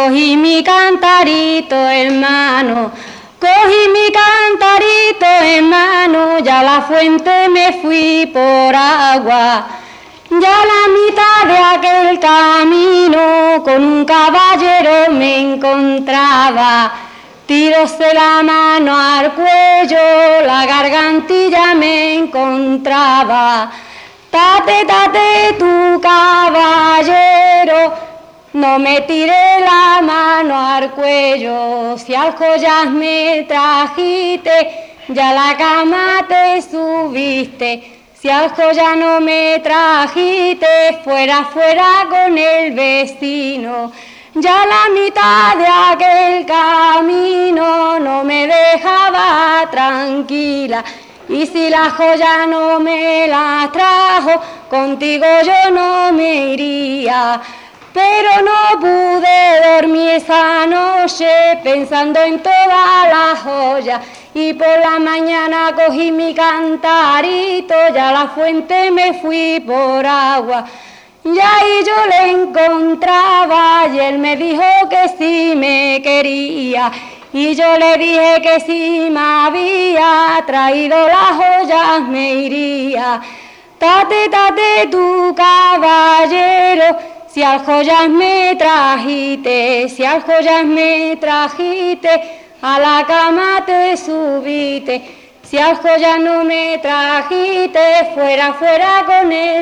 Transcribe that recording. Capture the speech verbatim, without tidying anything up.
cogí mi cantarito en mano, cogí mi cantarito en mano, ya a la fuente me fui por agua. Ya a la mitad de aquel camino con un caballero me encontraba. Tiróse la mano al cuello, la gargantilla me encontraba. Tate, tate, tu caballero, no me tiré la mano al cuello. Si al collar me trajiste, ya a la cama te subiste. Si al collar no me trajiste, fuera, fuera con el vecino. Ya la mitad de aquel camino no me dejaba tranquila. Y si la joya no me la trajo, contigo yo no me iría. Pero no pude dormir esa noche pensando en todas las joyas. Y por la mañana cogí mi cantarito, ya a la fuente me fui por agua. Y ahí yo le encontraba y él me dijo que sí me quería. Y yo le dije que si me había traído las joyas me iría. Tate, tate, tu caballero, si al joyas me trajiste, si al joyas me trajiste, a la cama te subiste. Si al joyas no me trajiste, fuera, fuera con él.